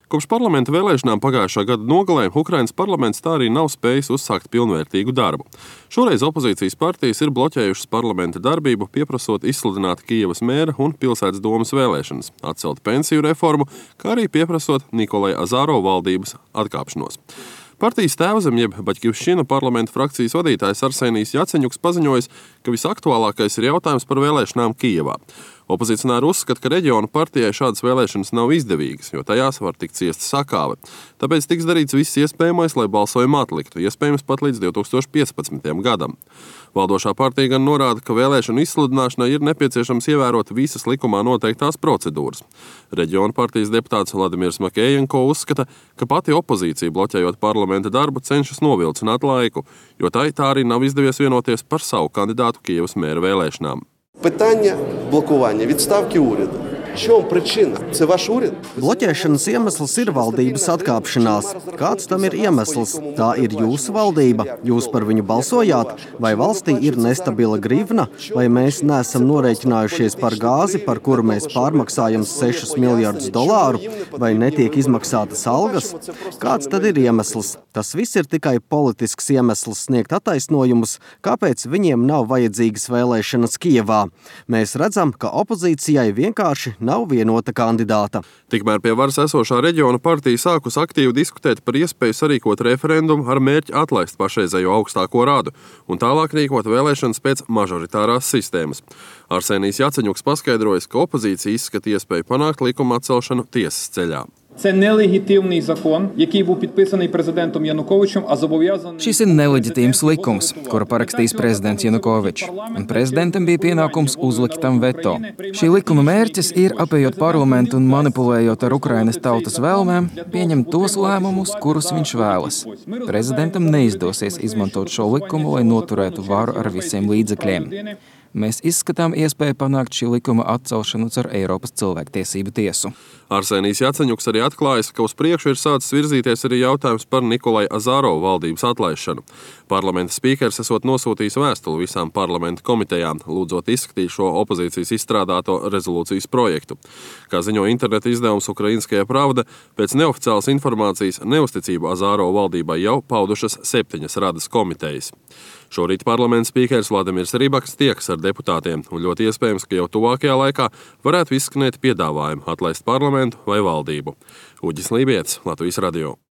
Kopš parlamenta vēlēšanām pagājušā gada nogalē Ukrainas parlaments tā arī nav spējis uzsākt pilnvērtīgu darbu. Šoreiz opozīcijas partijas ir bloķējušas parlamenta darbību, pieprasot izsludināt Kijevas mēra un pilsētas domas vēlēšanas, atcelt pensiju reformu, kā arī pieprasot Nikolaja Azarova valdības atkāpšanos. Partijas tēvzem jeb Baļķivšķina parlamenta frakcijas vadītājs Arsenijs Jaceņuks paziņojis, ka visaktuālākais ir jautājums par vēlēšanām Kijevā. Opozicionāri uzskata, ka reģionu partijai šādas vēlēšanas nav izdevīgas, jo tajās var tikt ciesta sakāve. Tāpēc tiks darīts viss iespējamais, lai balsojumu atliktu, iespējams pat līdz 2015. gadam. Valdošā partija gan norāda, ka vēlēšanu izsludināšanai ir nepieciešams ievērot visas likumā noteiktās procedūras. Reģionu partijas deputāts Vladimirs Makējenko uzskata, ka pati opozīcija, bloķējot parlamenta darbu, cenšas novilcināt laiku, jo tā arī nav izdevies vienoties par savu kandidātu Kijevas mēra vēlēšanām. Питання блокування, відставки уряду. В чому причина? Це ваш уряд? Bloķēšanas iemesls ir valdības atkāpšanās. Kāds tam ir iemesls? Tā ir jūsu valdība. Jūs par viņu balsojāt? Vai valstī ir nestabila grivna? Vai mēs neesam norēķinājušies par gāzi, par kuru mēs pārmaksājam $6 miljardus? Vai netiek izmaksātas algas? Kāds tad ir iemesls? Tas viss ir tikai politisks iemesls sniegt attaisnojumus, kāpēc viņiem nav vajadzīgas vēlēšanas Kijevā. Mēs redzam, ka opozīcijai vienkārši nav vienota kandidāta. Tikmēr pie varas esošā reģiona partija sākus aktīvi diskutēt par iespēju sarīkot referendumu ar mērķi atlaist pašreizējo augstāko radu un tālāk rīkot vēlēšanas pēc mažoritārās sistēmas. Arsenijs Jaceņuks paskaidrojas, ka opozīcija izskata iespēju panākt likuma atcelšanu tiesas ceļā. Це нелегітимний закон, який був підписаний президентом Януковичем, а зобов'язаний... Šis ir neleģitīms likums, kuru parakstījis prezidents Janukovičs, un prezidentam bija pienākums uzlikt tam veto. Šī likuma mērķis ir, apējot parlamentu un manipulējot ar Ukrainas tautas vēlmēm, pieņemt tos lēmumus, kurus viņš vēlas. Prezidentam neizdosies izmantot šo likumu, lai noturētu varu ar visiem līdzekļiem. Mēs izskatām iespēju panākt šī likuma atcelšanu ar Eiropas cilvēktiesību tiesu. Arsenijs Jaceņuks arī atklājas, ka uz priekšu ir sācis virzīties arī jautājums par Nikolaja Azarova valdības atlaišanu. Parlamenta spīkers esot nosūtījis vēstuli visām parlamenta komitejām, lūdzot izskatīt šo opozīcijas izstrādāto rezolūcijas projektu. Kā ziņo interneta izdevums Ukrainskajā Pravda, pēc neoficiālas informācijas neusticību Azarova valdībai jau paudušas 7 radas komitejas. Šorīt parlamenta spīkers Vladimirs Ribaks tiekas ar deputātiem, un ļoti iespējams, ka jau tuvākajā laikā varētu izskanēt piedāvājumu atlaist parlamentu vai valdību. Uģis Lībietis, Latvijas radio.